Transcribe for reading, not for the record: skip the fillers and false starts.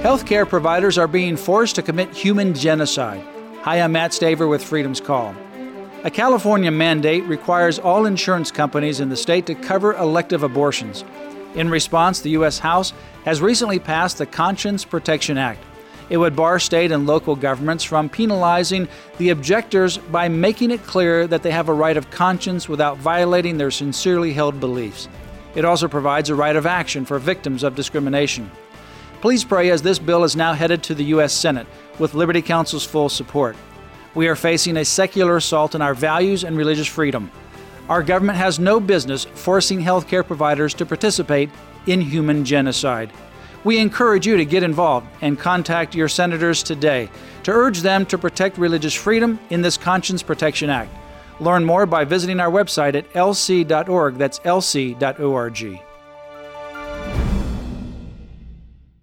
Healthcare providers are being forced to commit human genocide. Hi, I'm Matt Staver with Freedom's Call. A California mandate requires all insurance companies in the state to cover elective abortions. In response, the U.S. House has recently passed the Conscience Protection Act. It would bar state and local governments from penalizing the objectors by making it clear that they have a right of conscience without violating their sincerely held beliefs. It also provides a right of action for victims of discrimination. Please pray as this bill is now headed to the U.S. Senate with Liberty Counsel's full support. We are facing a secular assault on our values and religious freedom. Our government has no business forcing healthcare providers to participate in human genocide. We encourage you to get involved and contact your senators today to urge them to protect religious freedom in this Conscience Protection Act. Learn more by visiting our website at lc.org. That's lc.org.